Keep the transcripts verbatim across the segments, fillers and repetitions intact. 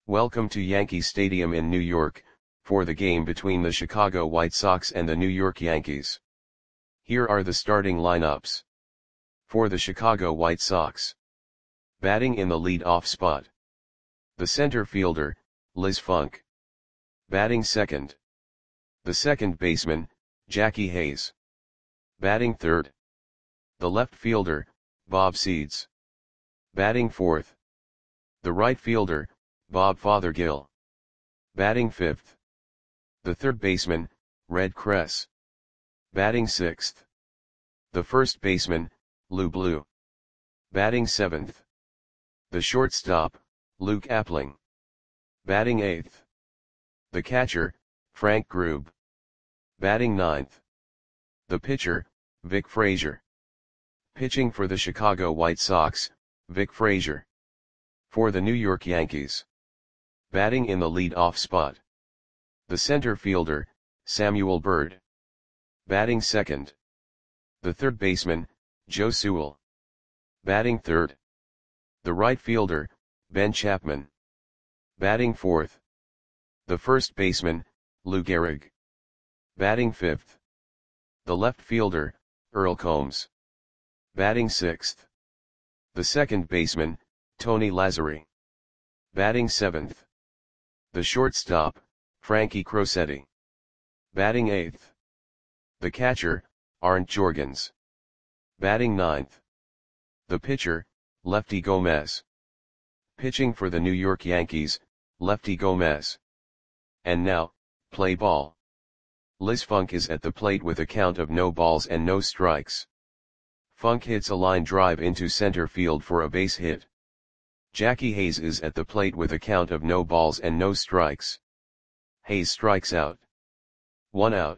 Welcome to Yankee Stadium in New York, for the game between the Chicago White Sox and the New York Yankees. Here are the starting lineups. For the Chicago White Sox. Batting in the lead-off spot. The center fielder, Liz Funk. Batting second. The second baseman, Jackie Hayes. Batting third. The left fielder, Bob Seeds. Batting fourth. The right fielder, Bob Fothergill. Batting fifth. The third baseman, Red Kress. Batting sixth. The first baseman, Lou Blue. Batting seventh. The shortstop, Luke Appling. Batting eighth. The catcher, Frank Grube. Batting ninth. The pitcher, Vic Frazier. Pitching for the Chicago White Sox, Vic Frazier. For the New York Yankees. Batting in the lead-off spot. The center fielder, Samuel Byrd. Batting second. The third baseman, Joe Sewell. Batting third. The right fielder, Ben Chapman. Batting fourth. The first baseman, Lou Gehrig. Batting fifth. The left fielder, Earl Combs. Batting sixth. The second baseman, Tony Lazzeri. Batting seventh. The shortstop, Frankie Crosetti. Batting eighth. The catcher, Arndt Jorgens. Batting ninth. The pitcher, Lefty Gomez. Pitching for the New York Yankees, Lefty Gomez. And now, play ball. Liz Funk is at the plate with a count of no balls and no strikes. Funk hits a line drive into center field for a base hit. Jackie Hayes is at the plate with a count of no balls and no strikes. Hayes strikes out. One out.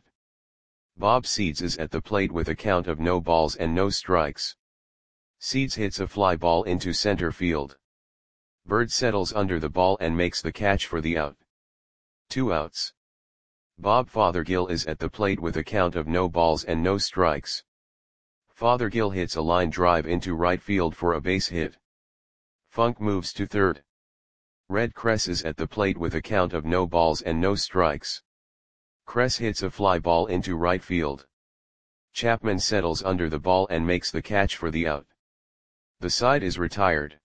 Bob Seeds is at the plate with a count of no balls and no strikes. Seeds hits a fly ball into center field. Byrd settles under the ball and makes the catch for the out. Two outs. Bob Fothergill is at the plate with a count of no balls and no strikes. Fothergill hits a line drive into right field for a base hit. Funk moves to third. Red Kress is at the plate with a count of no balls and no strikes. Kress hits a fly ball into right field. Chapman settles under the ball and makes the catch for the out. The side is retired.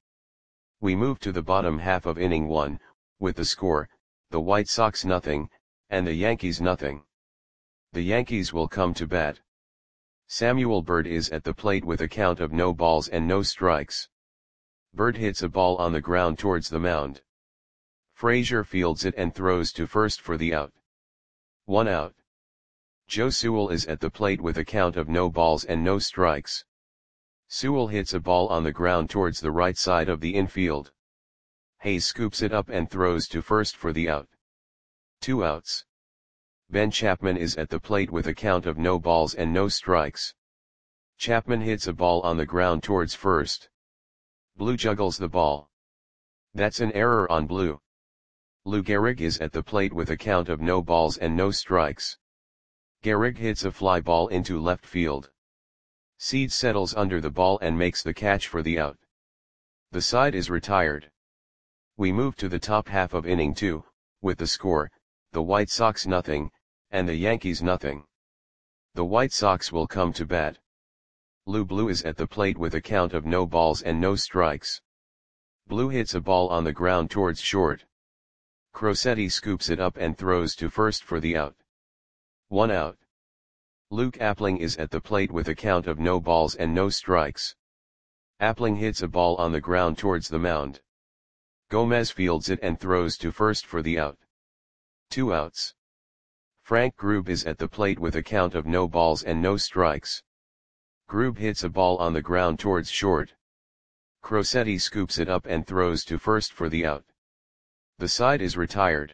We move to the bottom half of inning one, with the score, the White Sox nothing, and the Yankees nothing. The Yankees will come to bat. Samuel Byrd is at the plate with a count of no balls and no strikes. Byrd hits a ball on the ground towards the mound. Frazier fields it and throws to first for the out. One out. Joe Sewell is at the plate with a count of no balls and no strikes. Sewell hits a ball on the ground towards the right side of the infield. Hayes scoops it up and throws to first for the out. Two outs. Ben Chapman is at the plate with a count of no balls and no strikes. Chapman hits a ball on the ground towards first. Blue juggles the ball. That's an error on Blue. Lou Gehrig is at the plate with a count of no balls and no strikes. Gehrig hits a fly ball into left field. Seeds settles under the ball and makes the catch for the out. The side is retired. We move to the top half of inning two, with the score, the White Sox nothing, and the Yankees nothing. The White Sox will come to bat. Lou Blue is at the plate with a count of no balls and no strikes. Blue hits a ball on the ground towards short. Crosetti scoops it up and throws to first for the out. One out. Luke Appling is at the plate with a count of no balls and no strikes. Appling hits a ball on the ground towards the mound. Gomez fields it and throws to first for the out. Two outs. Frank Grube is at the plate with a count of no balls and no strikes. Grube hits a ball on the ground towards short. Crosetti scoops it up and throws to first for the out. The side is retired.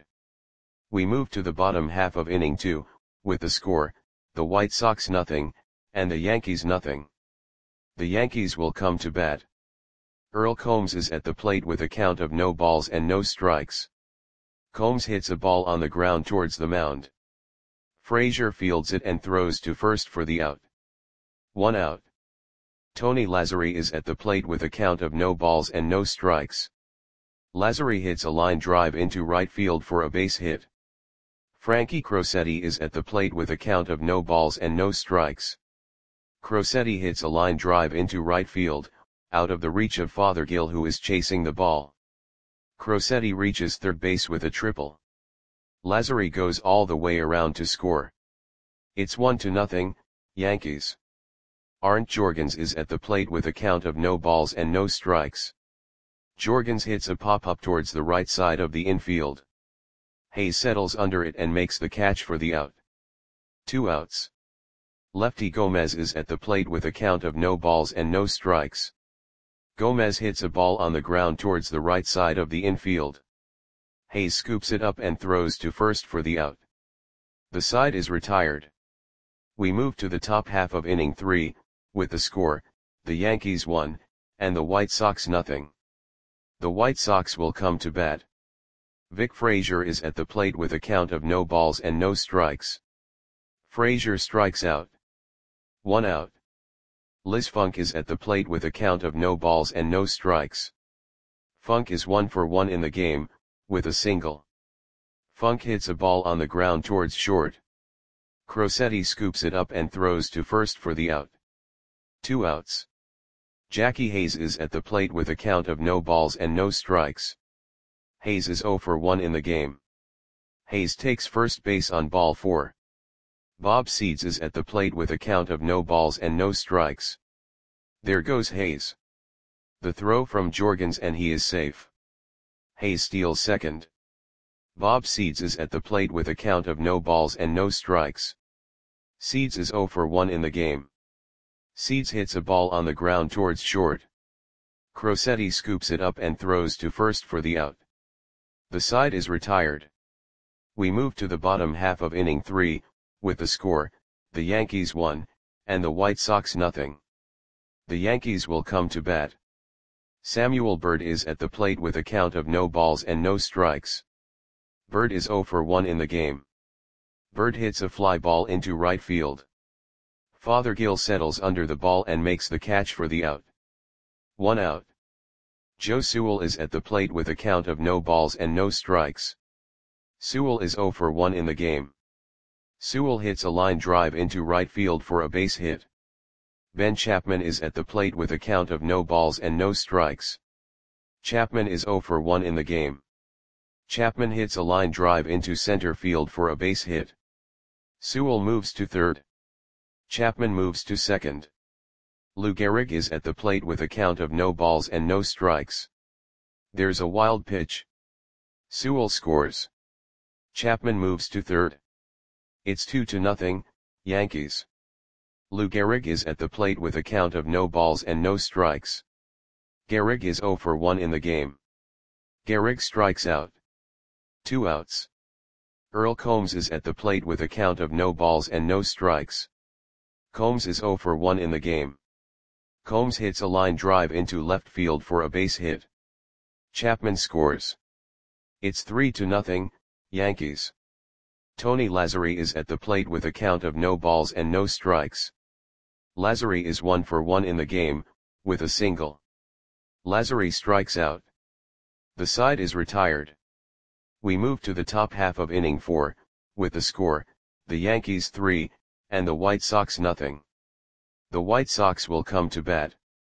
We move to the bottom half of inning two, with the score, the White Sox nothing, and the Yankees nothing. The Yankees will come to bat. Earl Combs is at the plate with a count of no balls and no strikes. Combs hits a ball on the ground towards the mound. Frazier fields it and throws to first for the out. One out. Tony Lazzeri is at the plate with a count of no balls and no strikes. Lazzari hits a line drive into right field for a base hit. Frankie Crosetti is at the plate with a count of no balls and no strikes. Crosetti hits a line drive into right field, out of the reach of Fothergill, who is chasing the ball. Crosetti reaches third base with a triple. Lazzari goes all the way around to score. It's one to nothing, Yankees. Arndt Jorgens is at the plate with a count of no balls and no strikes. Jorgens hits a pop-up towards the right side of the infield. Hayes settles under it and makes the catch for the out. Two outs. Lefty Gomez is at the plate with a count of no balls and no strikes. Gomez hits a ball on the ground towards the right side of the infield. Hayes scoops it up and throws to first for the out. The side is retired. We move to the top half of inning three, with the score, the Yankees one, and the White Sox nothing. The White Sox will come to bat. Vic Frazier is at the plate with a count of no balls and no strikes. Frazier strikes out. One out. Liz Funk is at the plate with a count of no balls and no strikes. Funk is one for one in the game, with a single. Funk hits a ball on the ground towards short. Crosetti scoops it up and throws to first for the out. Two outs. Jackie Hayes is at the plate with a count of no balls and no strikes. Hayes is zero for one in the game. Hayes takes first base on ball four. Bob Seeds is at the plate with a count of no balls and no strikes. There goes Hayes. The throw from Jorgens and he is safe. Hayes steals second. Bob Seeds is at the plate with a count of no balls and no strikes. Seeds is zero for one in the game. Seeds hits a ball on the ground towards short. Crosetti scoops it up and throws to first for the out. The side is retired. We move to the bottom half of inning three, with the score, the Yankees one, and the White Sox nothing. The Yankees will come to bat. Samuel Bird is at the plate with a count of no balls and no strikes. Bird is zero for one in the game. Bird hits a fly ball into right field. Fothergill settles under the ball and makes the catch for the out. One out. Joe Sewell is at the plate with a count of no balls and no strikes. Sewell is zero for one in the game. Sewell hits a line drive into right field for a base hit. Ben Chapman is at the plate with a count of no balls and no strikes. Chapman is zero for one in the game. Chapman hits a line drive into center field for a base hit. Sewell moves to third. Chapman moves to second. Lou Gehrig is at the plate with a count of no balls and no strikes. There's a wild pitch. Sewell scores. Chapman moves to third. It's two to nothing, Yankees. Lou Gehrig is at the plate with a count of no balls and no strikes. Gehrig is zero for one in the game. Gehrig strikes out. Two outs. Earl Combs is at the plate with a count of no balls and no strikes. Combs is zero for one in the game. Combs hits a line drive into left field for a base hit. Chapman scores. It's three to nothing, Yankees. Tony Lazzari is at the plate with a count of no balls and no strikes. Lazzari is one for one in the game, with a single. Lazzari strikes out. The side is retired. We move to the top half of inning four, with the score, the Yankees three, and the White Sox nothing. The White Sox will come to bat.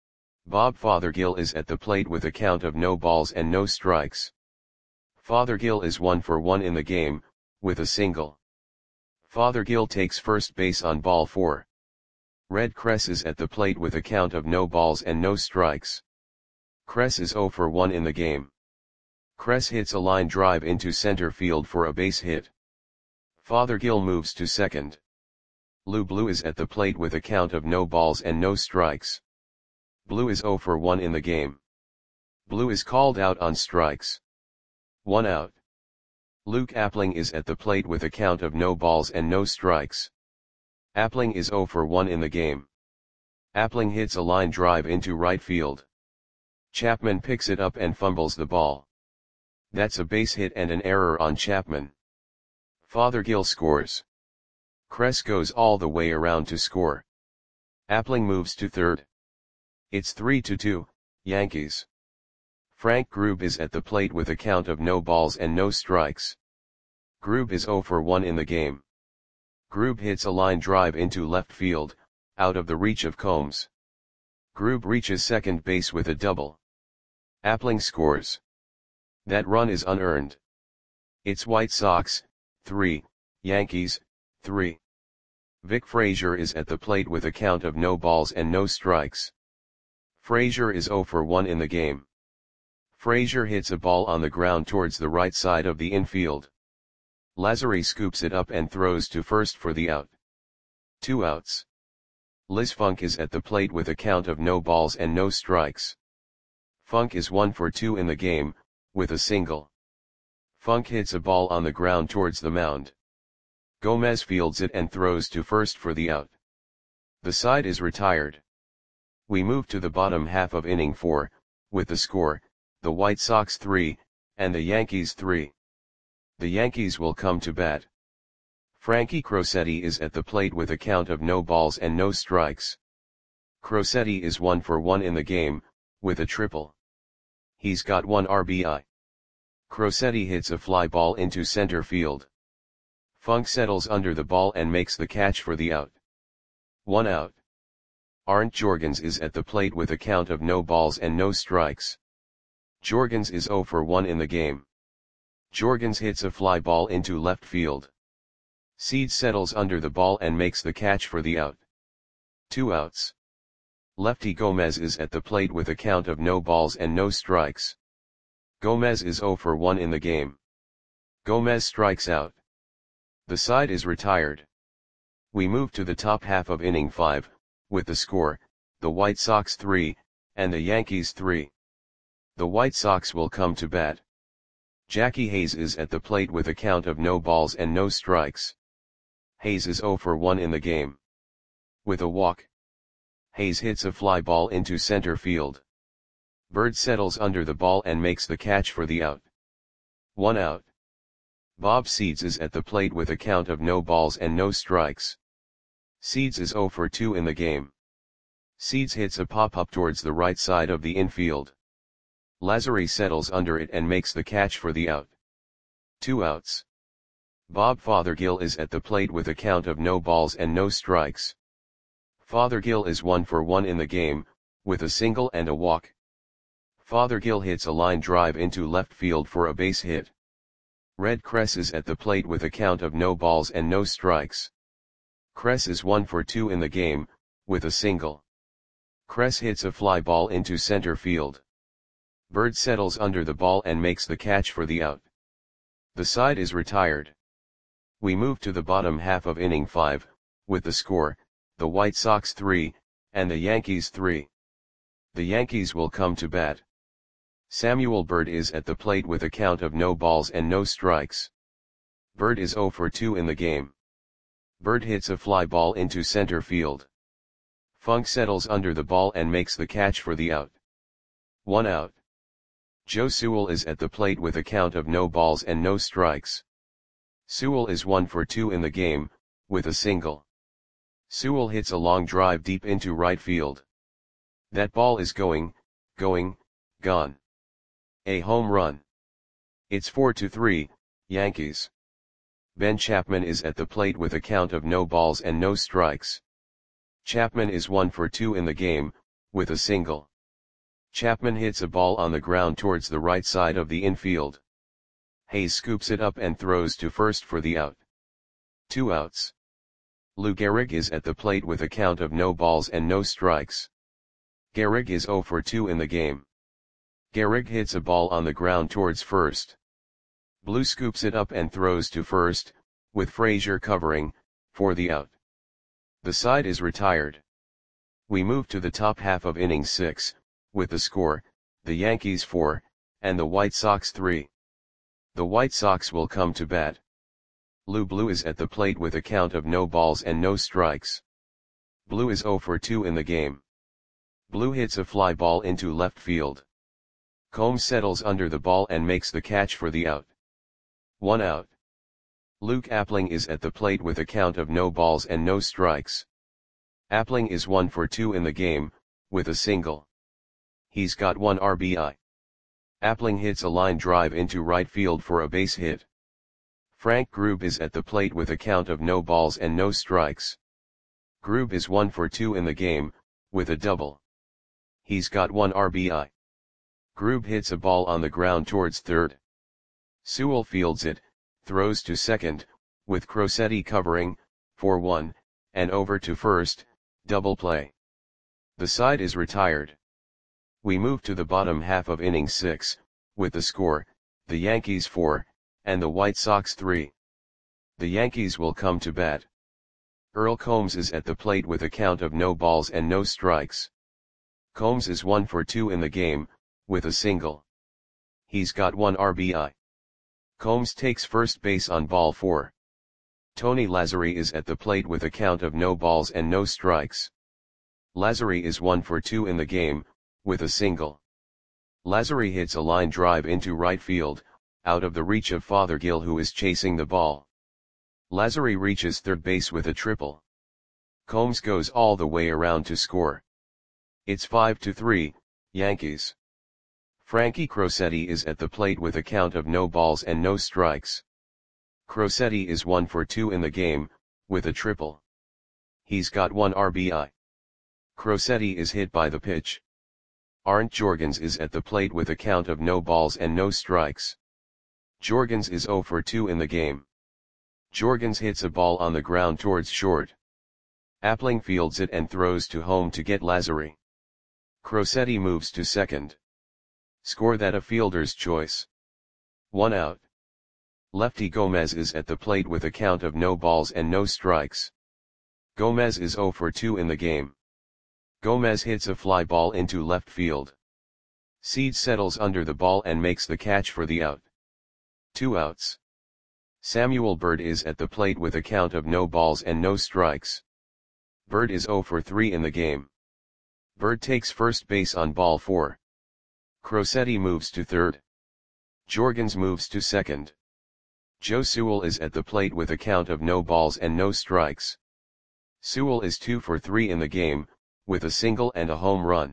Bob Fothergill is at the plate with a count of no balls and no strikes. Fothergill is one for one in the game, with a single. Fothergill takes first base on ball four. Red Kress is at the plate with a count of no balls and no strikes. Kress is zero for one in the game. Kress hits a line drive into center field for a base hit. Fothergill moves to second. Lou Blue is at the plate with a count of no balls and no strikes. Blue is zero for one in the game. Blue is called out on strikes. One out. Luke Appling is at the plate with a count of no balls and no strikes. Appling is zero for one in the game. Appling hits a line drive into right field. Chapman picks it up and fumbles the ball. That's a base hit and an error on Chapman. Fothergill scores. Kress goes all the way around to score. Appling moves to third. It's three to two, Yankees. Frank Grube is at the plate with a count of no balls and no strikes. Grube is zero for one in the game. Grube hits a line drive into left field, out of the reach of Combs. Grube reaches second base with a double. Appling scores. That run is unearned. It's White Sox, three, Yankees, three. Vic Frazier is at the plate with a count of no balls and no strikes. Frazier is zero for one in the game. Frazier hits a ball on the ground towards the right side of the infield. Lazary scoops it up and throws to first for the out. Two outs. Liz Funk is at the plate with a count of no balls and no strikes. Funk is one for two in the game, with a single. Funk hits a ball on the ground towards the mound. Gomez fields it and throws to first for the out. The side is retired. We move to the bottom half of inning four, with the score, the White Sox three, and the Yankees three. The Yankees will come to bat. Frankie Crosetti is at the plate with a count of no balls and no strikes. Crosetti is one for one in the game, with a triple. He's got one R B I. Crosetti hits a fly ball into center field. Funk settles under the ball and makes the catch for the out. One out. Arndt Jorgens is at the plate with a count of no balls and no strikes. Jorgens is zero for one in the game. Jorgens hits a fly ball into left field. Seeds settles under the ball and makes the catch for the out. Two outs. Lefty Gomez is at the plate with a count of no balls and no strikes. Gomez is zero for one in the game. Gomez strikes out. The side is retired. We move to the top half of inning five, with the score, the White Sox three, and the Yankees three. The White Sox will come to bat. Jackie Hayes is at the plate with a count of no balls and no strikes. Hayes is zero for one in the game. With a walk. Hayes hits a fly ball into center field. Bird settles under the ball and makes the catch for the out. One out. Bob Seeds is at the plate with a count of no balls and no strikes. Seeds is zero for two in the game. Seeds hits a pop-up towards the right side of the infield. Lazary settles under it and makes the catch for the out. Two outs. Bob Fothergill is at the plate with a count of no balls and no strikes. Fothergill is one for one in the game, with a single and a walk. Fothergill hits a line drive into left field for a base hit. Red Kress is at the plate with a count of no balls and no strikes. Kress is one for two in the game, with a single. Kress hits a fly ball into center field. Bird settles under the ball and makes the catch for the out. The side is retired. We move to the bottom half of inning five, with the score, the White Sox three, and the Yankees three. The Yankees will come to bat. Samuel Bird is at the plate with a count of no balls and no strikes. Bird is zero for two in the game. Bird hits a fly ball into center field. Funk settles under the ball and makes the catch for the out. One out. Joe Sewell is at the plate with a count of no balls and no strikes. Sewell is one for two in the game, with a single. Sewell hits a long drive deep into right field. That ball is going, going, gone. A home run. It's four to three, Yankees. Ben Chapman is at the plate with a count of no balls and no strikes. Chapman is one for two in the game, with a single. Chapman hits a ball on the ground towards the right side of the infield. Hayes scoops it up and throws to first for the out. Two outs. Lou Gehrig is at the plate with a count of no balls and no strikes. Gehrig is zero for two in the game. Gehrig hits a ball on the ground towards first. Blue scoops it up and throws to first, with Frazier covering, for the out. The side is retired. We move to the top half of inning six, with the score, the Yankees four, and the White Sox three. The White Sox will come to bat. Lou Blue is at the plate with a count of no balls and no strikes. Blue is zero for two in the game. Blue hits a fly ball into left field. Combs settles under the ball and makes the catch for the out. One out. Luke Appling is at the plate with a count of no balls and no strikes. Appling is one for two in the game, with a single. He's got one R B I. Appling hits a line drive into right field for a base hit. Frank Grube is at the plate with a count of no balls and no strikes. Grube is one for two in the game, with a double. He's got one R B I. Grube hits a ball on the ground towards third. Sewell fields it, throws to second, with Crosetti covering, for one, and over to first, double play. The side is retired. We move to the bottom half of inning six, with the score, the Yankees four, and the White Sox three. The Yankees will come to bat. Earl Combs is at the plate with a count of no balls and no strikes. Combs is one for two in the game, with a single. He's got one R B I. Combs takes first base on ball four. Tony Lazzeri is at the plate with a count of no balls and no strikes. Lazzeri is one for two in the game, with a single. Lazzeri hits a line drive into right field, out of the reach of Fothergill, who is chasing the ball. Lazzeri reaches third base with a triple. Combs goes all the way around to score. It's five to three, Yankees. Frankie Crosetti is at the plate with a count of no balls and no strikes. Crosetti is one for two in the game, with a triple. He's got one R B I. Crosetti is hit by the pitch. Arndt Jorgens is at the plate with a count of no balls and no strikes. Jorgens is zero for two in the game. Jorgens hits a ball on the ground towards short. Appling fields it and throws to home to get Lazzeri. Crosetti moves to second. Score that a fielder's choice. One out. Lefty Gomez is at the plate with a count of no balls and no strikes. Gomez is zero for two in the game. Gomez hits a fly ball into left field. Seeds settles under the ball and makes the catch for the out. Two outs. Samuel Bird is at the plate with a count of no balls and no strikes. Bird is zero for three in the game. Bird takes first base on ball four. Crosetti moves to third. Jorgens moves to second. Joe Sewell is at the plate with a count of no balls and no strikes. Sewell is two for three in the game, with a single and a home run.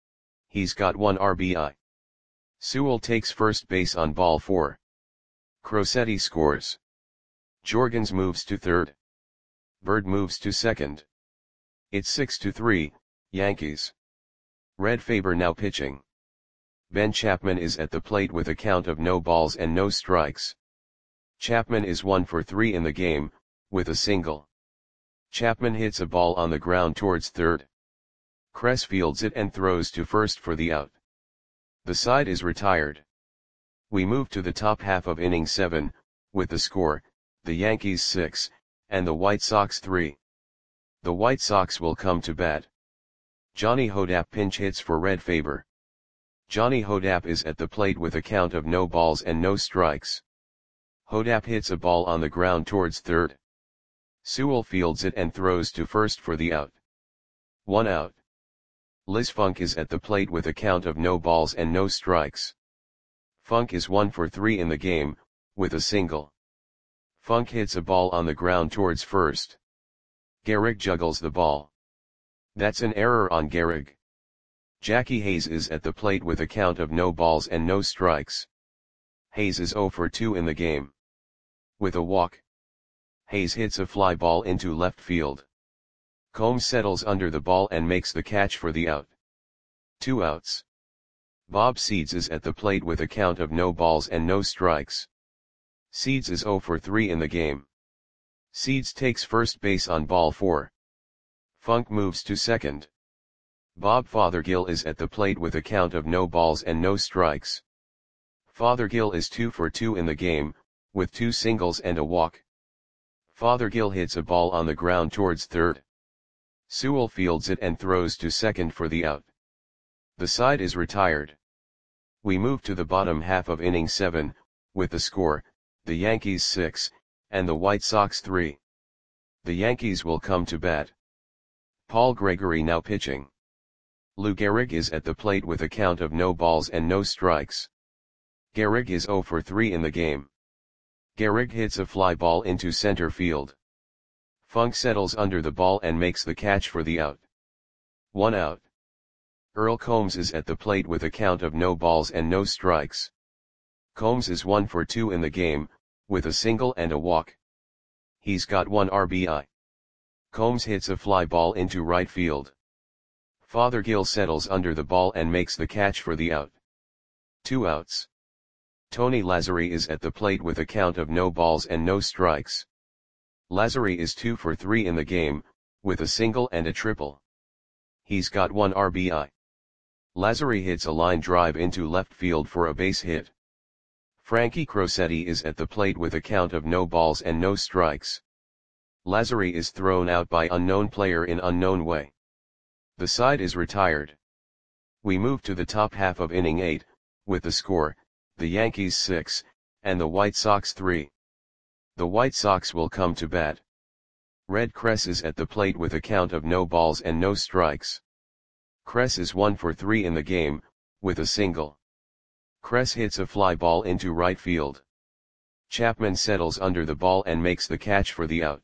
He's got one R B I. Sewell takes first base on ball four. Crosetti scores. Jorgens moves to third. Bird moves to second. It's six to three, Yankees. Red Faber now pitching. Ben Chapman is at the plate with a count of no balls and no strikes. Chapman is one for three in the game, with a single. Chapman hits a ball on the ground towards third. Kress fields it and throws to first for the out. The side is retired. We move to the top half of inning seven, with the score, the Yankees six, and the White Sox three. The White Sox will come to bat. Johnny Hodapp pinch hits for Red Faber. Johnny Hodapp is at the plate with a count of no balls and no strikes. Hodapp hits a ball on the ground towards third. Sewell fields it and throws to first for the out. One out. Liz Funk is at the plate with a count of no balls and no strikes. Funk is one for three in the game, with a single. Funk hits a ball on the ground towards first. Gehrig juggles the ball. That's an error on Gehrig. Jackie Hayes is at the plate with a count of no balls and no strikes. Hayes is zero for two in the game. With a walk. Hayes hits a fly ball into left field. Combs settles under the ball and makes the catch for the out. Two outs. Bob Seeds is at the plate with a count of no balls and no strikes. Seeds is zero for three in the game. Seeds takes first base on ball four. Funk moves to second. Bob Fothergill is at the plate with a count of no balls and no strikes. Fothergill is two for two in the game, with two singles and a walk. Fothergill hits a ball on the ground towards third. Sewell fields it and throws to second for the out. The side is retired. We move to the bottom half of inning seven, with the score, the Yankees six, and the White Sox three. The Yankees will come to bat. Paul Gregory now pitching. Lou Gehrig is at the plate with a count of no balls and no strikes. Gehrig is zero for three in the game. Gehrig hits a fly ball into center field. Funk settles under the ball and makes the catch for the out. One out. Earl Combs is at the plate with a count of no balls and no strikes. Combs is one for two in the game, with a single and a walk. He's got one R B I. Combs hits a fly ball into right field. Fothergill settles under the ball and makes the catch for the out. Two outs. Tony Lazzeri is at the plate with a count of no balls and no strikes. Lazzeri is two for three in the game, with a single and a triple. He's got one R B I. Lazzeri hits a line drive into left field for a base hit. Frankie Crosetti is at the plate with a count of no balls and no strikes. Lazzeri is thrown out by unknown player in unknown way. The side is retired. We move to the top half of inning eight, with the score, the Yankees six, and the White Sox three. The White Sox will come to bat. Red Kress is at the plate with a count of no balls and no strikes. Kress is one for three in the game, with a single. Kress hits a fly ball into right field. Chapman settles under the ball and makes the catch for the out.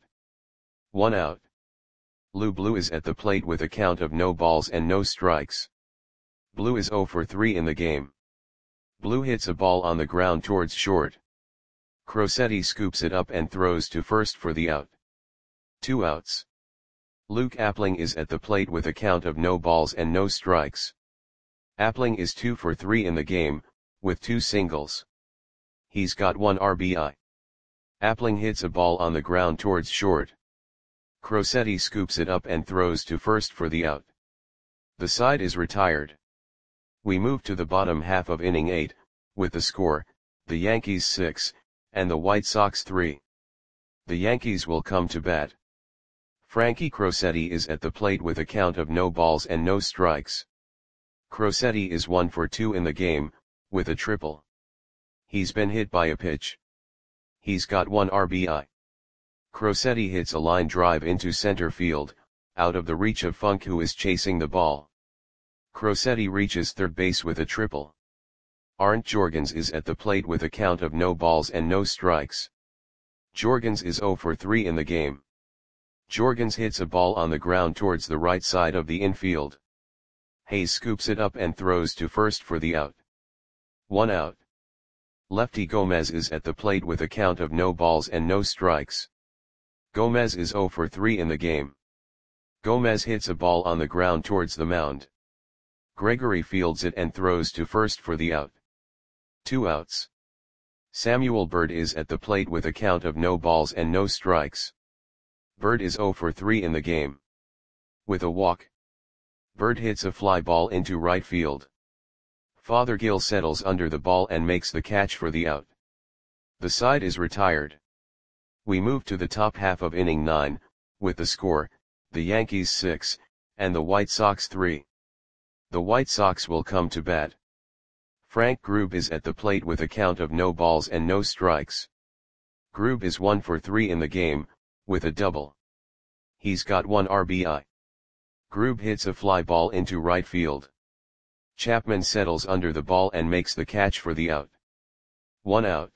One out. Lou Blue is at the plate with a count of no balls and no strikes. Blue is zero for three in the game. Blue hits a ball on the ground towards short. Crosetti scoops it up and throws to first for the out. Two outs. Luke Appling is at the plate with a count of no balls and no strikes. Appling is two for three in the game, with two singles. He's got one R B I. Appling hits a ball on the ground towards short. Crosetti scoops it up and throws to first for the out. The side is retired. We move to the bottom half of inning eight, with the score, the Yankees six, and the White Sox three. The Yankees will come to bat. Frankie Crosetti is at the plate with a count of no balls and no strikes. Crosetti is one for two in the game, with a triple. He's been hit by a pitch. He's got one R B I. Crosetti hits a line drive into center field, out of the reach of Funk, who is chasing the ball. Crosetti reaches third base with a triple. Arndt Jorgens is at the plate with a count of no balls and no strikes. Jorgens is zero for three in the game. Jorgens hits a ball on the ground towards the right side of the infield. Hayes scoops it up and throws to first for the out. One out. Lefty Gomez is at the plate with a count of no balls and no strikes. Gomez is zero for three in the game. Gomez hits a ball on the ground towards the mound. Gregory fields it and throws to first for the out. Two outs. Samuel Bird is at the plate with a count of no balls and no strikes. Bird is zero for three in the game. With a walk. Bird hits a fly ball into right field. Fothergill settles under the ball and makes the catch for the out. The side is retired. We move to the top half of inning nine, with the score, the Yankees six, and the White Sox three. The White Sox will come to bat. Frank Grube is at the plate with a count of no balls and no strikes. Grube is one for three in the game, with a double. He's got one R B I. Grube hits a fly ball into right field. Chapman settles under the ball and makes the catch for the out. One out.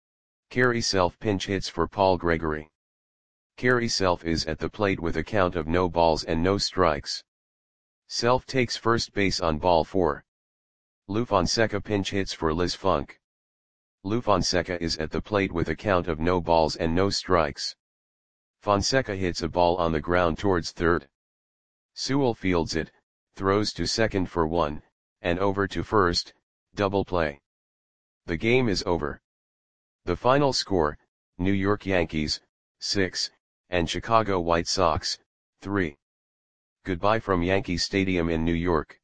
Kerry Self pinch hits for Paul Gregory. Kerry Self is at the plate with a count of no balls and no strikes. Self takes first base on ball four. Lou Fonseca pinch hits for Liz Funk. Lou Fonseca is at the plate with a count of no balls and no strikes. Fonseca hits a ball on the ground towards third. Sewell fields it, throws to second for one, and over to first, double play. The game is over. The final score, New York Yankees, six, and Chicago White Sox, three. Goodbye from Yankee Stadium in New York.